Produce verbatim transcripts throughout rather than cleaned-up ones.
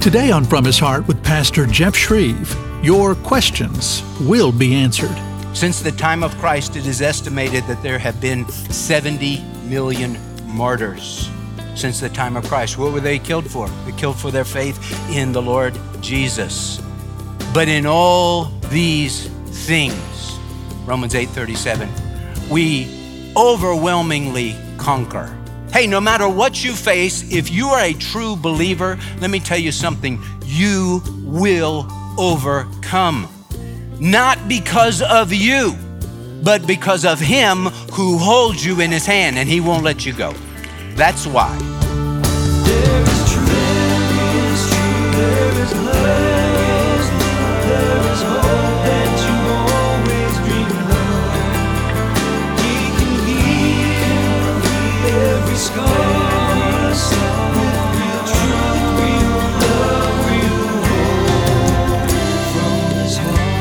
Today on From His Heart with Pastor Jeff Shreve, your questions will be answered. Since the time of Christ, it is estimated that there have been seventy million martyrs. Since the time of Christ, what were they killed for? They killed for their faith in the Lord Jesus. But in all these things, Romans eight thirty-seven, we overwhelmingly conquer. Hey, no matter what you face, if you are a true believer, let me tell you something, you will overcome. Not because of you, but because of Him who holds you in His hand, and He won't let you go. That's why. There is truth, there is truth, there is love, there is hope that you always dreamed of. He can heal every scar, so real truth, real love, real hope from His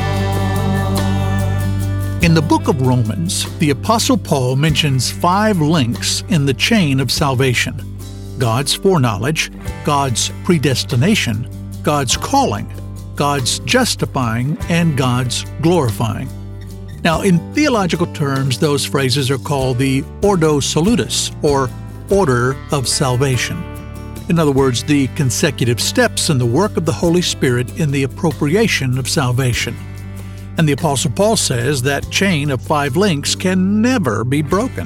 heart. In the book of Romans, the Apostle Paul mentions five links in the chain of salvation: God's foreknowledge, God's predestination, God's calling, God's justifying, and God's glorifying. Now, in theological terms, those phrases are called the Ordo Salutis, or order of salvation. In other words, the consecutive steps in the work of the Holy Spirit in the appropriation of salvation. And the Apostle Paul says that chain of five links can never be broken.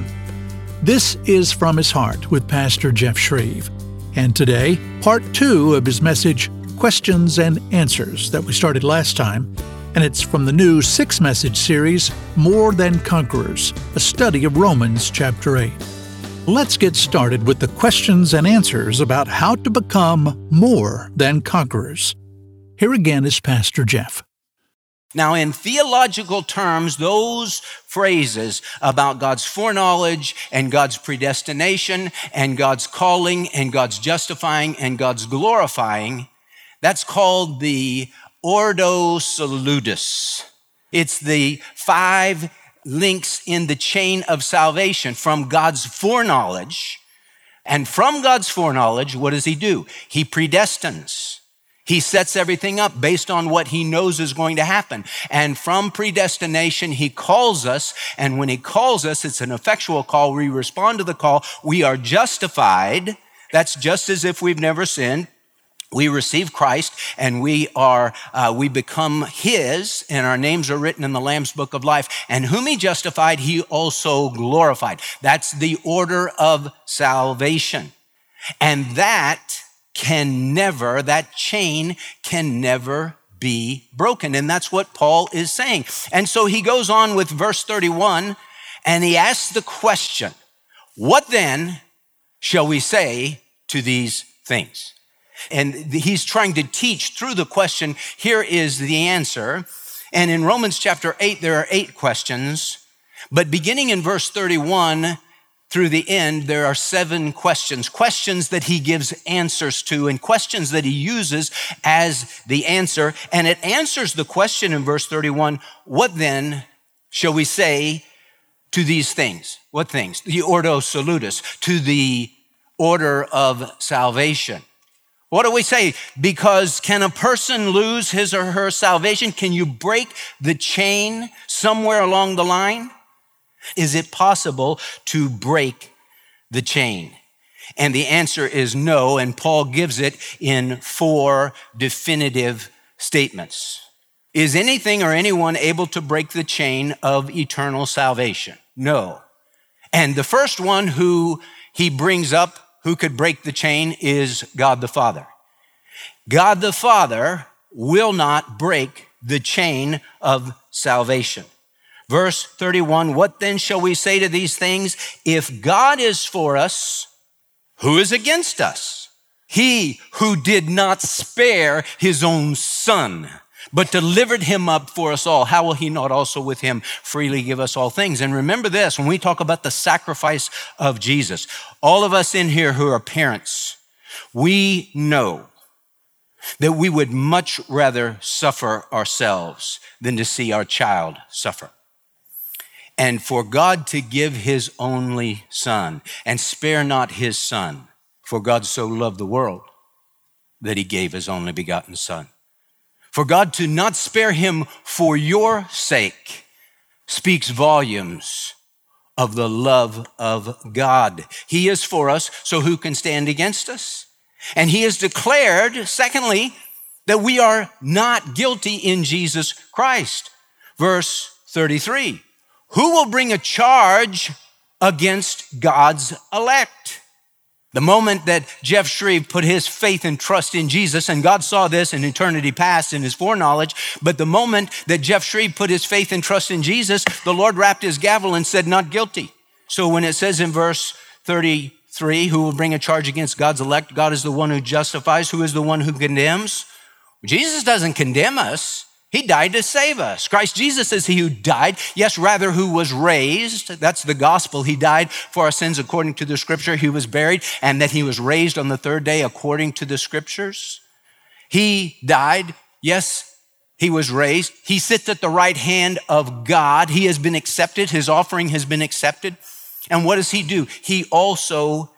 This is From His Heart with Pastor Jeff Shreve. And today, part two of his message, Questions and Answers, that we started last time. And it's from the new six-message series, More Than Conquerors, a study of Romans chapter eight. Let's get started with the questions and answers about how to become more than conquerors. Here again is Pastor Jeff. Now, in theological terms, those phrases about God's foreknowledge and God's predestination and God's calling and God's justifying and God's glorifying, that's called the Ordo Salutis. It's the five links in the chain of salvation from God's foreknowledge. And from God's foreknowledge, what does He do? He predestines. He sets everything up based on what He knows is going to happen. And from predestination, He calls us. And when He calls us, it's an effectual call. We respond to the call. We are justified. That's just as if we've never sinned. We receive Christ and we are, uh, we become His, and our names are written in the Lamb's Book of Life. And whom He justified, He also glorified. That's the order of salvation. And that can never, that chain can never be broken. And that's what Paul is saying. And so he goes on with verse thirty-one, and he asks the question, what then shall we say to these things? And he's trying to teach through the question. Here is the answer. And in Romans chapter eight, there are eight questions. But beginning in verse thirty-one through the end, there are seven questions. Questions that he gives answers to and questions that he uses as the answer. And it answers the question in verse thirty-one, what then shall we say to these things? What things? The Ordo Salutis, to the order of salvation. What do we say? Because can a person lose his or her salvation? Can you break the chain somewhere along the line? Is it possible to break the chain? And the answer is no, and Paul gives it in four definitive statements. Is anything or anyone able to break the chain of eternal salvation? No. And the first one who he brings up who could break the chain is God the Father. God the Father will not break the chain of salvation. Verse thirty-one, what then shall we say to these things? If God is for us, who is against us? He who did not spare His own Son, but delivered Him up for us all, how will He not also with Him freely give us all things? And remember this, when we talk about the sacrifice of Jesus, all of us in here who are parents, we know that we would much rather suffer ourselves than to see our child suffer. And for God to give His only Son and spare not His Son, for God so loved the world that he gave his only begotten Son. For God to not spare him for your sake speaks volumes of the love of God. He is for us, so who can stand against us? And he has declared, secondly, that we are not guilty in Jesus Christ. Verse thirty-three, who will bring a charge against God's elect? The moment that Jeff Shreve put his faith and trust in Jesus, and God saw this in eternity past in his foreknowledge, but the moment that Jeff Shreve put his faith and trust in Jesus, the Lord rapped his gavel and said, not guilty. So when it says in verse thirty-three, who will bring a charge against God's elect? God is the one who justifies. Who is the one who condemns? Jesus doesn't condemn us. He died to save us. Christ Jesus is he who died, yes, rather who was raised. That's the gospel. He died for our sins according to the scripture. He was buried, and that he was raised on the third day according to the scriptures. He died, yes, he was raised. He sits at the right hand of God. He has been accepted. His offering has been accepted. And what does he do? He also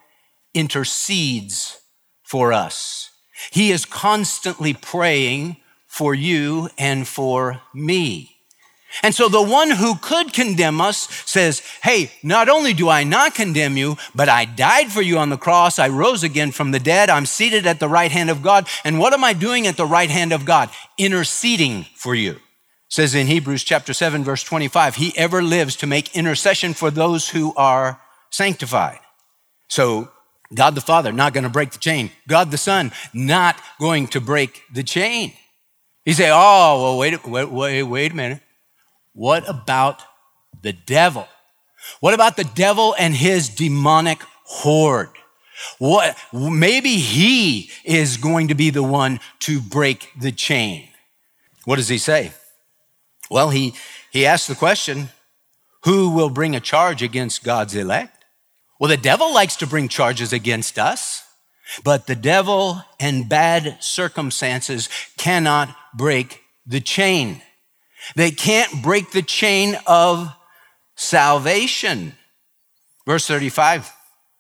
intercedes for us. He is constantly praying for you and for me. And so the one who could condemn us says, hey, not only do I not condemn you, but I died for you on the cross. I rose again from the dead. I'm seated at the right hand of God. And what am I doing at the right hand of God? Interceding for you. It says in Hebrews chapter seven, verse twenty-five, he ever lives to make intercession for those who are sanctified. So God the Father, not going to break the chain. God the Son, not going to break the chain. You say, oh, well, wait, wait, wait, wait a minute. What about the devil? What about the devil and his demonic horde? What, maybe he is going to be the one to break the chain. What does he say? Well, he, he asks the question, who will bring a charge against God's elect? Well, the devil likes to bring charges against us. But the devil and bad circumstances cannot break the chain. They can't break the chain of salvation. Verse thirty-five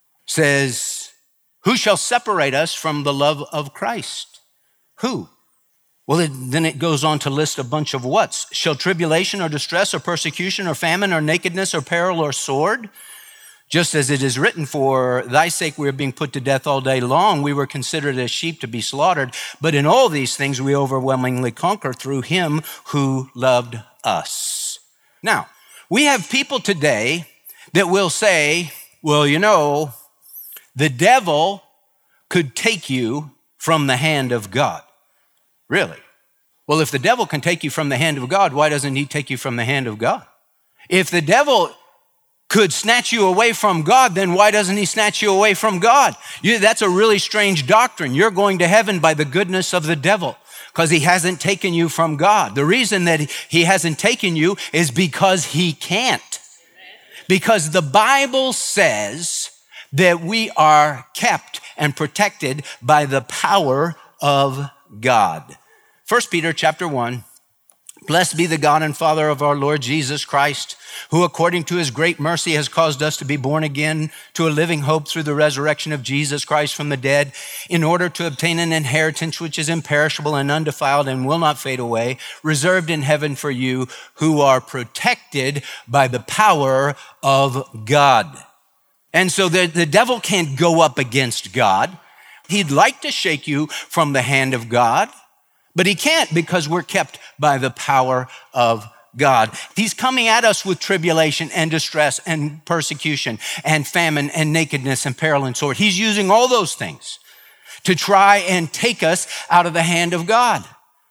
says, who shall separate us from the love of Christ? Who? Well, it, then it goes on to list a bunch of whats. Shall tribulation or distress or persecution or famine or nakedness or peril or sword? Just as it is written, for thy sake we are being put to death all day long. We were considered as sheep to be slaughtered. But in all these things we overwhelmingly conquer through him who loved us. Now, we have people today that will say, well, you know, the devil could take you from the hand of God. Really? Well, if the devil can take you from the hand of God, why doesn't he take you from the hand of God? If the devil could snatch you away from God, then why doesn't he snatch you away from God? You, that's a really strange doctrine. You're going to heaven by the goodness of the devil because he hasn't taken you from God. The reason that he hasn't taken you is because he can't. Because the Bible says that we are kept and protected by the power of God. First Peter chapter one, blessed be the God and Father of our Lord Jesus Christ, who according to his great mercy has caused us to be born again to a living hope through the resurrection of Jesus Christ from the dead, in order to obtain an inheritance which is imperishable and undefiled and will not fade away, reserved in heaven for you who are protected by the power of God. And so the, the devil can't go up against God. He'd like to shake you from the hand of God, but he can't because we're kept by the power of God. He's coming at us with tribulation and distress and persecution and famine and nakedness and peril and sword. He's using all those things to try and take us out of the hand of God.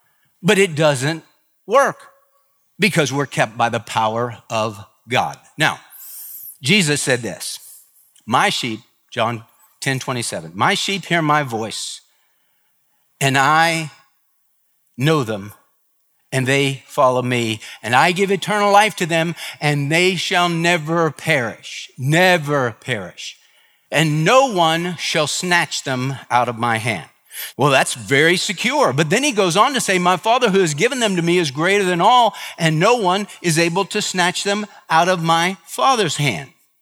But it doesn't work because we're kept by the power of God. Now, Jesus said this, my sheep, John ten twenty-seven, my sheep hear my voice, and I know them, and they follow me, and I give eternal life to them, and they shall never perish, never perish, and no one shall snatch them out of my hand. Well, that's very secure. But then he goes on to say, my Father who has given them to me is greater than all, and no one is able to snatch them out of my Father's hand.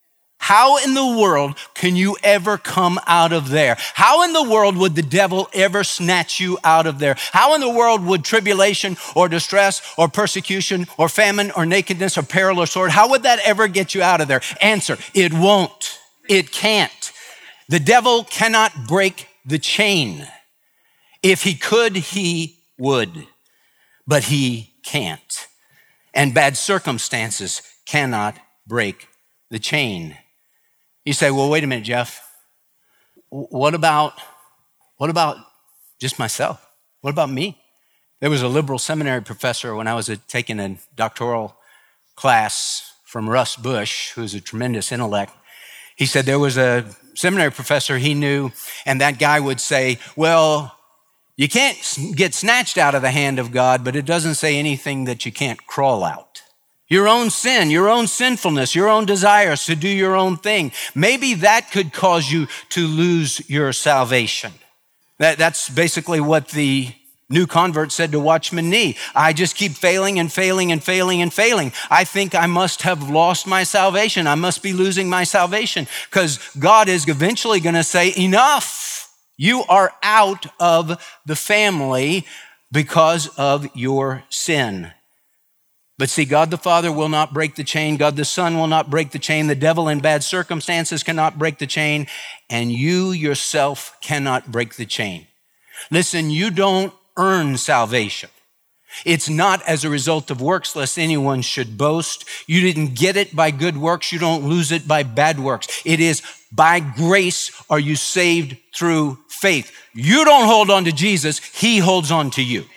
How in the world can you ever come out of there? How in the world would the devil ever snatch you out of there? How in the world would tribulation or distress or persecution or famine or nakedness or peril or sword, how would that ever get you out of there? Answer, it won't. It can't. The devil cannot break the chain. If he could, he would, but he can't. And bad circumstances cannot break the chain. You say, well, wait a minute, Jeff. What about, what about just myself? What about me? There was a liberal seminary professor when I was taking a doctoral class from Russ Bush, who's a tremendous intellect. He said there was a seminary professor he knew, and that guy would say, well, you can't get snatched out of the hand of God, but it doesn't say anything that you can't crawl out. Your own sin, your own sinfulness, your own desires to do your own thing. Maybe that could cause you to lose your salvation. That, that's basically what the new convert said to Watchman Nee. I just keep failing and failing and failing and failing. I think I must have lost my salvation. I must be losing my salvation because God is eventually going to say, enough. You are out of the family because of your sin. But see, God the Father will not break the chain. God the Son will not break the chain. The devil in bad circumstances cannot break the chain. And you yourself cannot break the chain. Listen, you don't earn salvation. It's not as a result of works, lest anyone should boast. You didn't get it by good works. You don't lose it by bad works. It is by grace are you saved through faith. You don't hold on to Jesus. He holds on to you.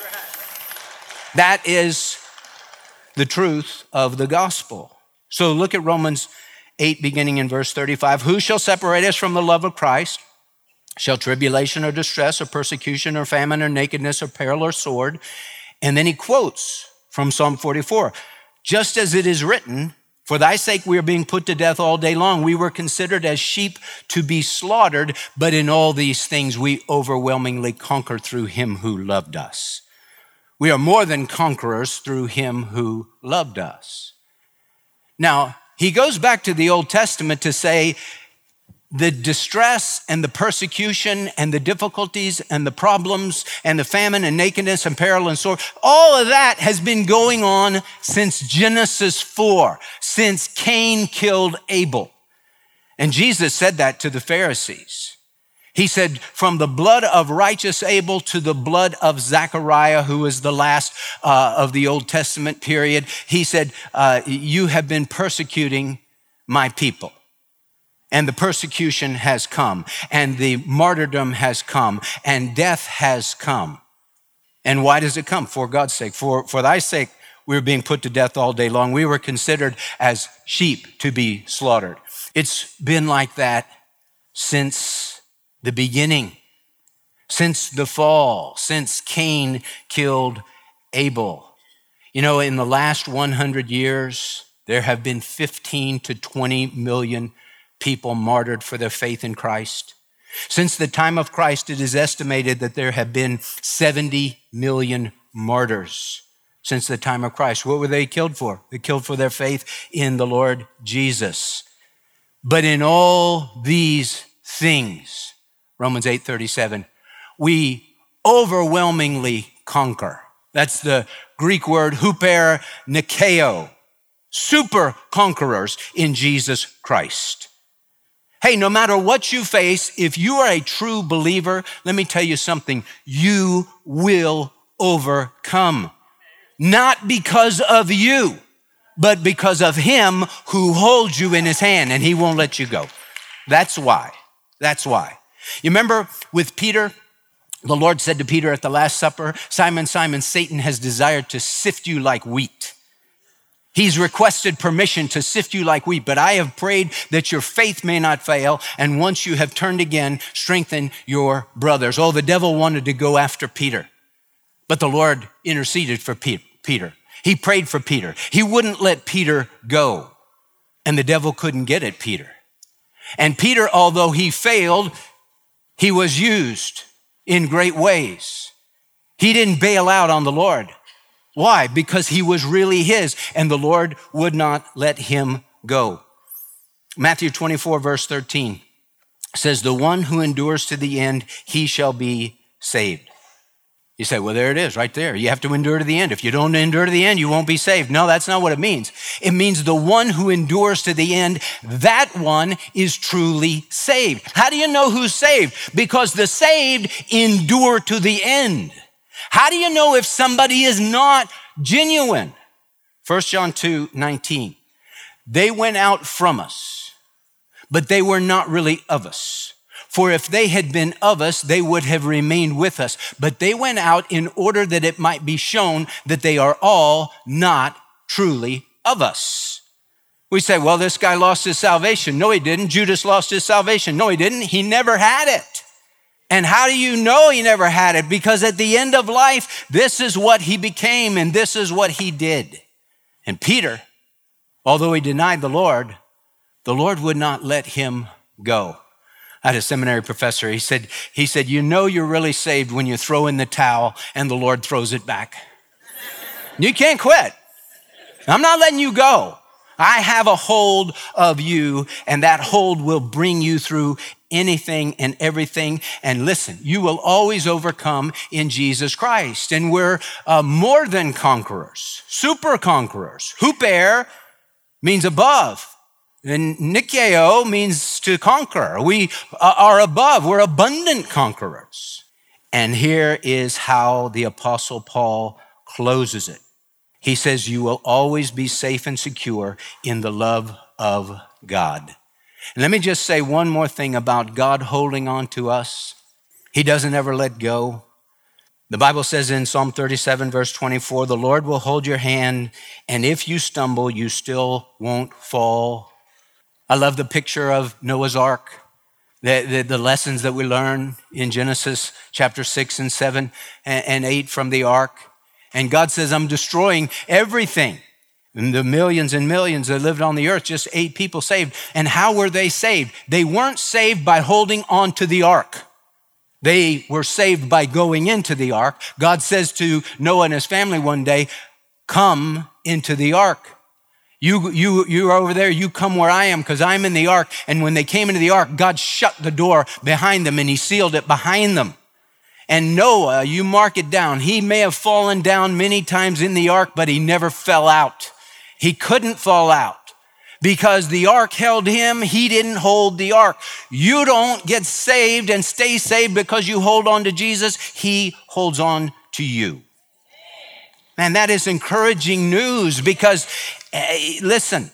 That is the truth of the gospel. So look at Romans eight, beginning in verse thirty-five. Who shall separate us from the love of Christ? Shall tribulation or distress or persecution or famine or nakedness or peril or sword? And then he quotes from Psalm forty-four. Just as it is written, for thy sake we are being put to death all day long. We were considered as sheep to be slaughtered, but in all these things we overwhelmingly conquer through him who loved us. We are more than conquerors through him who loved us. Now, he goes back to the Old Testament to say the distress and the persecution and the difficulties and the problems and the famine and nakedness and peril and sword, all of that has been going on since Genesis four, since Cain killed Abel. And Jesus said that to the Pharisees. He said, from the blood of righteous Abel to the blood of Zechariah, who is the last uh, of the Old Testament period, he said, uh, you have been persecuting my people. And the persecution has come, and the martyrdom has come, and death has come. And why does it come? For God's sake. For, for thy sake, we were being put to death all day long. We were considered as sheep to be slaughtered. It's been like that since the beginning, since the fall, since Cain killed Abel. You know, in the last one hundred years, there have been fifteen to twenty million people martyred for their faith in Christ. Since the time of Christ, it is estimated that there have been seventy million martyrs since the time of Christ. What were they killed for? They killed for their faith in the Lord Jesus. But in all these things, Romans eight thirty-seven, we overwhelmingly conquer. That's the Greek word huper nikeo, super conquerors in Jesus Christ. Hey, no matter what you face, if you are a true believer, let me tell you something, you will overcome. Not because of you, but because of him who holds you in his hand and he won't let you go. That's why. That's why. You remember with Peter, the Lord said to Peter at the Last Supper, Simon, Simon, Satan has desired to sift you like wheat. He's requested permission to sift you like wheat, but I have prayed that your faith may not fail. And once you have turned again, strengthen your brothers. Oh, the devil wanted to go after Peter, but the Lord interceded for Peter. He prayed for Peter. He wouldn't let Peter go, and the devil couldn't get at Peter. And Peter, although he failed, he was used in great ways. He didn't bail out on the Lord. Why? Because he was really his, and the Lord would not let him go. Matthew twenty-four, verse thirteen says, the one who endures to the end, he shall be saved. You say, well, there it is right there. You have to endure to the end. If you don't endure to the end, you won't be saved. No, that's not what it means. It means the one who endures to the end, that one is truly saved. How do you know who's saved? Because the saved endure to the end. How do you know if somebody is not genuine? First John two nineteen. They went out from us, but they were not really of us. For if they had been of us, they would have remained with us. But they went out in order that it might be shown that they are all not truly of us. We say, well, this guy lost his salvation. No, he didn't. Judas lost his salvation. No, he didn't. He never had it. And how do you know he never had it? Because at the end of life, this is what he became and this is what he did. And Peter, although he denied the Lord, the Lord would not let him go. I had a seminary professor. He said, he said, you know you're really saved when you throw in the towel and the Lord throws it back. You can't quit. I'm not letting you go. I have a hold of you, and that hold will bring you through anything and everything. And listen, you will always overcome in Jesus Christ. And we're uh, more than conquerors, super conquerors. Huper means above. And Nikeo means to conquer. We are above. We're abundant conquerors. And here is how the Apostle Paul closes it. He says, you will always be safe and secure in the love of God. And let me just say one more thing about God holding on to us. He doesn't ever let go. The Bible says in Psalm thirty-seven, verse twenty-four, the Lord will hold your hand, and if you stumble, you still won't fall. I love the picture of Noah's Ark, the, the, the lessons that we learn in Genesis chapter six and seven and, and eight from the ark. And God says, I'm destroying everything. And the millions and millions that lived on the earth, just eight people saved. And how were they saved? They weren't saved by holding on to the ark. They were saved by going into the ark. God says to Noah and his family one day, come into the ark. You, you, you're over there, you come where I am because I'm in the ark. And when they came into the ark, God shut the door behind them and he sealed it behind them. And Noah, you mark it down, he may have fallen down many times in the ark, but he never fell out. He couldn't fall out because the ark held him. He didn't hold the ark. You don't get saved and stay saved because you hold on to Jesus. He holds on to you. Man, that is encouraging news because, uh, listen,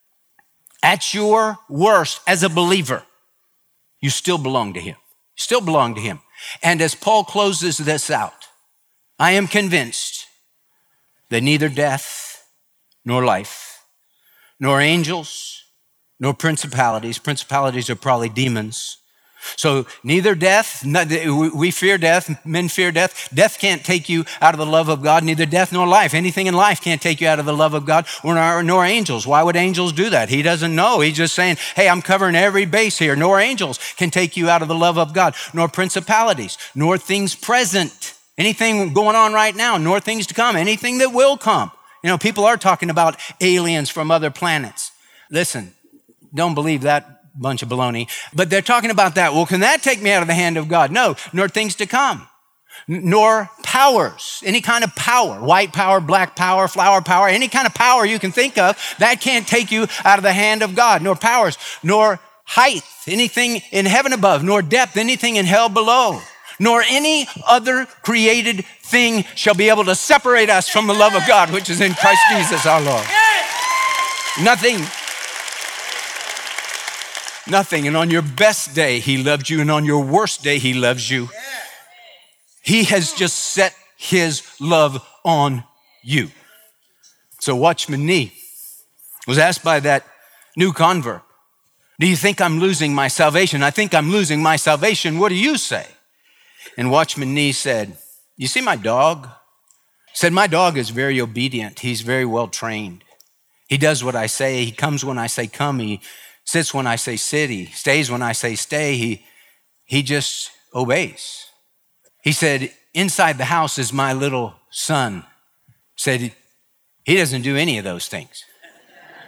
at your worst as a believer, you still belong to him. You still belong to him. And as Paul closes this out, I am convinced that neither death nor life, nor angels, nor principalities, principalities are probably demons. So neither death, we fear death, men fear death. Death can't take you out of the love of God, neither death nor life. Anything in life can't take you out of the love of God, or nor angels. Why would angels do that? He doesn't know. He's just saying, hey, I'm covering every base here. Nor angels can take you out of the love of God, nor principalities, nor things present. Anything going on right now, nor things to come, anything that will come. You know, people are talking about aliens from other planets. Listen, don't believe that bunch of baloney, but they're talking about that. Well, can that take me out of the hand of God? No, nor things to come, nor powers, any kind of power, white power, black power, flower power, any kind of power you can think of, that can't take you out of the hand of God, nor powers, nor height, anything in heaven above, nor depth, anything in hell below, nor any other created thing shall be able to separate us from the love of God, which is in Christ Jesus our Lord. Nothing. Nothing. And on your best day, he loved you. And on your worst day, he loves you. He has just set his love on you. So Watchman Nee was asked by that new convert, do you think I'm losing my salvation? I think I'm losing my salvation. What do you say? And Watchman Nee said, you see my dog? He said, my dog is very obedient. He's very well trained. He does what I say. He comes when I say come. He sits when I say sit, he stays when I say stay, he, he just obeys. He said, inside the house is my little son. Said, he doesn't do any of those things.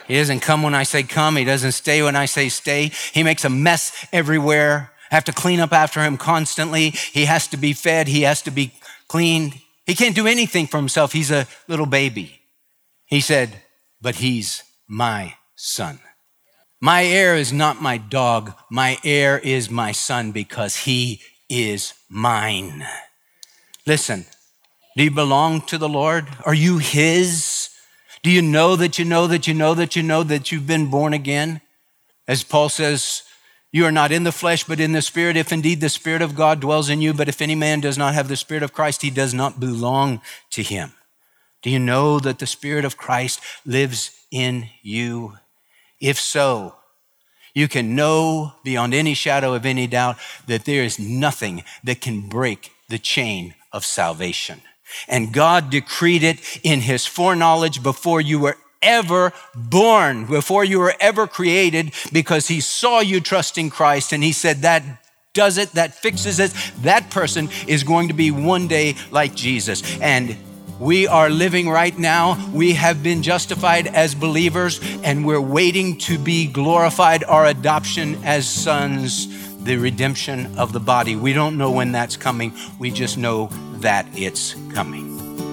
He doesn't come when I say come. He doesn't stay when I say stay. He makes a mess everywhere. I have to clean up after him constantly. He has to be fed. He has to be cleaned. He can't do anything for himself. He's a little baby. He said, but he's my son. My heir is not my dog. My heir is my son because he is mine. Listen, do you belong to the Lord? Are you his? Do you know that you know that you know that you know that you've been born again? As Paul says, you are not in the flesh, but in the Spirit, if indeed the Spirit of God dwells in you. But if any man does not have the Spirit of Christ, he does not belong to him. Do you know that the Spirit of Christ lives in you? If so, you can know beyond any shadow of any doubt that there is nothing that can break the chain of salvation. And God decreed it in his foreknowledge before you were ever born, before you were ever created, because he saw you trusting Christ and he said that does it, that fixes it. That person is going to be one day like Jesus. And we are living right now. We have been justified as believers and we're waiting to be glorified, our adoption as sons, the redemption of the body. We don't know when that's coming. We just know that it's coming.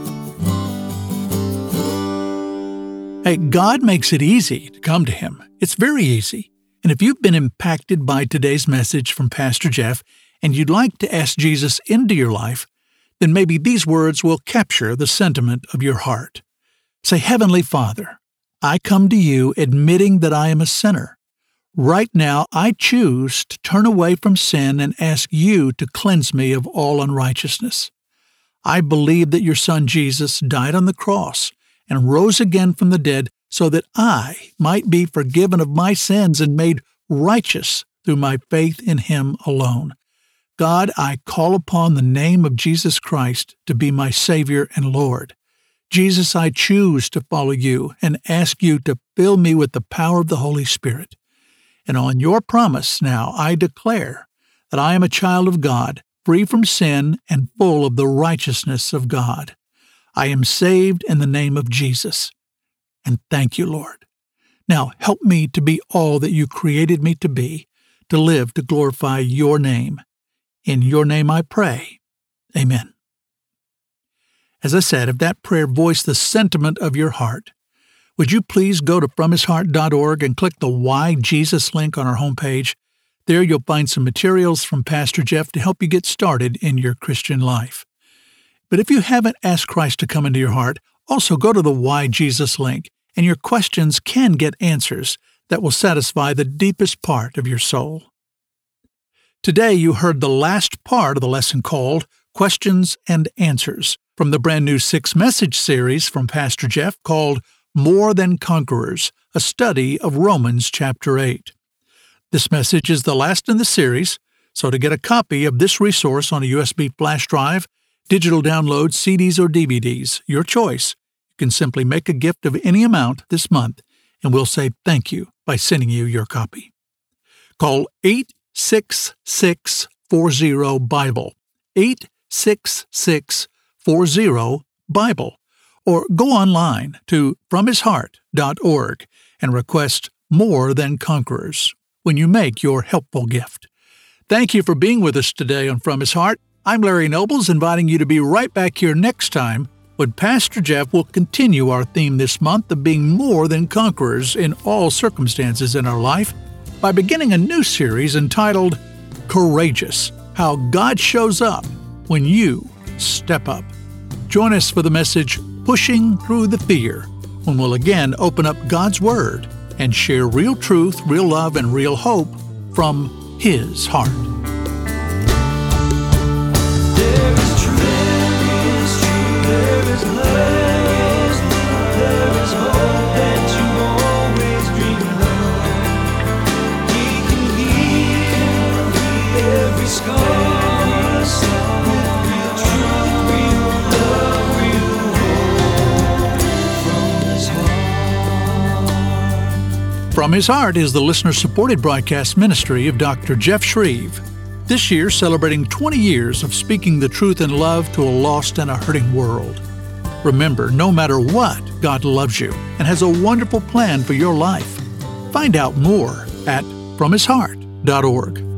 Hey, God makes it easy to come to him. It's very easy. And if you've been impacted by today's message from Pastor Jeff and you'd like to ask Jesus into your life, then maybe these words will capture the sentiment of your heart. Say, Heavenly Father, I come to you admitting that I am a sinner. Right now, I choose to turn away from sin and ask you to cleanse me of all unrighteousness. I believe that your Son Jesus died on the cross and rose again from the dead so that I might be forgiven of my sins and made righteous through my faith in him alone. God, I call upon the name of Jesus Christ to be my Savior and Lord. Jesus, I choose to follow you and ask you to fill me with the power of the Holy Spirit. And on your promise now, I declare that I am a child of God, free from sin and full of the righteousness of God. I am saved in the name of Jesus. And thank you, Lord. Now help me to be all that you created me to be, to live to glorify your name. In your name I pray. Amen. As I said, if that prayer voiced the sentiment of your heart, would you please go to from his heart dot org and click the Why Jesus link on our homepage? There you'll find some materials from Pastor Jeff to help you get started in your Christian life. But if you haven't asked Christ to come into your heart, also go to the Why Jesus link, and your questions can get answers that will satisfy the deepest part of your soul. Today you heard the last part of the lesson called Questions and Answers from the brand new six-message series from Pastor Jeff called More Than Conquerors, a study of Romans chapter eight. This message is the last in the series, so to get a copy of this resource on a U S B flash drive, digital download, C Ds, or D V Ds, your choice, you can simply make a gift of any amount this month, and we'll say thank you by sending you your copy. Call eight six six four zero Bible, eight six six four zero Bible, or go online to from his heart dot org and request More Than Conquerors when you make your helpful gift. Thank you for being with us today on From His Heart. I'm Larry Nobles, inviting you to be right back here next time when Pastor Jeff will continue our theme this month of being more than conquerors in all circumstances in our life by beginning a new series entitled Courageous, How God Shows Up When You Step Up. Join us for the message Pushing Through the Fear, when we'll again open up God's Word and share real truth, real love, and real hope from His heart. There is truth, there is truth, there is love, there is hope that you always dreamed of. He can heal every scar, with real truth, real love, real hope from His heart. From His Heart is the listener-supported broadcast ministry of Doctor Jeff Shreve. This year celebrating twenty years of speaking the truth in love to a lost and a hurting world. Remember, no matter what, God loves you and has a wonderful plan for your life. Find out more at from his heart dot org.